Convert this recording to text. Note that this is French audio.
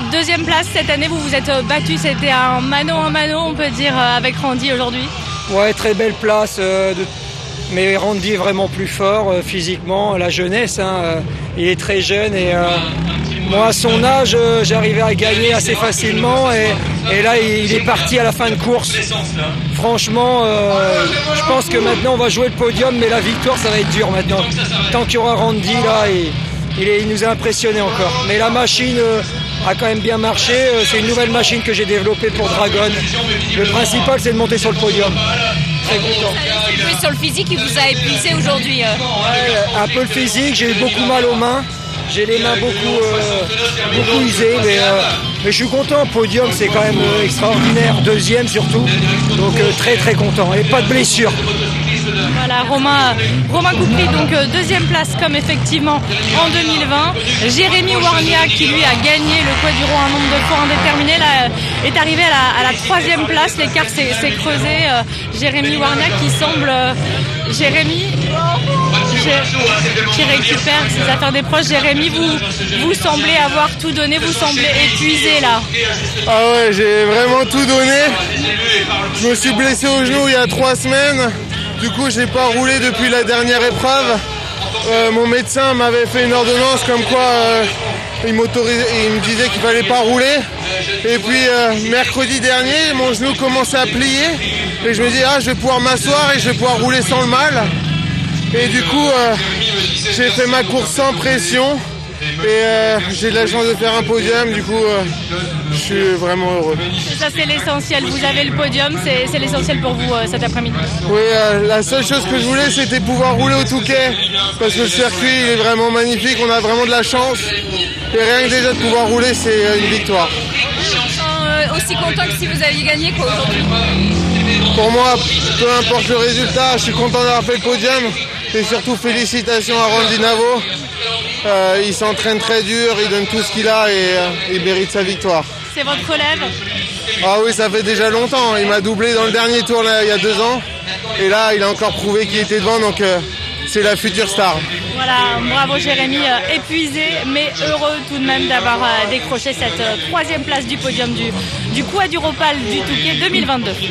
deuxième place cette année, vous vous êtes battu, c'était un mano à mano, on peut dire, avec Randy aujourd'hui. Ouais, très belle place, mais Randy est vraiment plus fort physiquement, la jeunesse, il est très jeune et moi à son âge j'arrivais à gagner assez facilement et là il est parti à la fin de course. Franchement, je pense que maintenant on va jouer le podium, mais la victoire ça va être dur maintenant. Tant qu'il y aura Randy là, il nous a impressionné encore. Mais la machine a quand même bien marché, c'est une nouvelle machine que j'ai développée pour Dragon. Le principal c'est de monter sur le podium. Très content. C'est joué sur le physique qui vous a épuisé aujourd'hui. Un peu le physique, j'ai eu beaucoup mal aux mains. J'ai les mains beaucoup usées, mais je suis content. Podium, c'est quand même extraordinaire. Deuxième surtout, donc très très content. Et pas de blessure. Voilà, Romain Coupry, donc deuxième place comme effectivement en 2020. Jérémy Warnia qui lui a gagné le quadruron un nombre de fois indéterminé là, est arrivé à la troisième place. L'écart s'est creusé. Jérémy Warnia qui semble... Jérémy qui récupère ses affaires des proches. Jérémy, vous semblez avoir tout donné, vous semblez épuisé là. Ah ouais, j'ai vraiment tout donné. Je me suis blessé au genou il y a 3 semaines. Du coup, je n'ai pas roulé depuis la dernière épreuve. Mon médecin m'avait fait une ordonnance comme quoi il me disait qu'il fallait pas rouler. Et puis mercredi dernier, mon genou commençait à plier. Et je me dis, je vais pouvoir m'asseoir et je vais pouvoir rouler sans le mal. Et du coup, j'ai fait ma course sans pression. Et j'ai de la chance de faire un podium, du coup je suis vraiment heureux. Ça c'est l'essentiel, vous avez le podium, c'est l'essentiel pour vous cet après-midi. Oui, la seule chose que je voulais c'était pouvoir rouler au Touquet, parce que le circuit il est vraiment magnifique, on a vraiment de la chance. Et rien que déjà de pouvoir rouler c'est une victoire. Aussi content que si vous aviez gagné quoi aujourd'hui? Pour moi, peu importe le résultat, je suis content d'avoir fait le podium. Et surtout félicitations à Randy Navo. Il s'entraîne très dur, il donne tout ce qu'il a et il mérite sa victoire. C'est votre relève? Ah oui, ça fait déjà longtemps. Il m'a doublé dans le dernier tour là, il y a 2 ans. Et là, il a encore prouvé qu'il était devant, donc c'est la future star. Voilà, bravo Jérémy, épuisé mais heureux tout de même d'avoir décroché cette 3e place du podium du Quadruropal du Touquet 2022.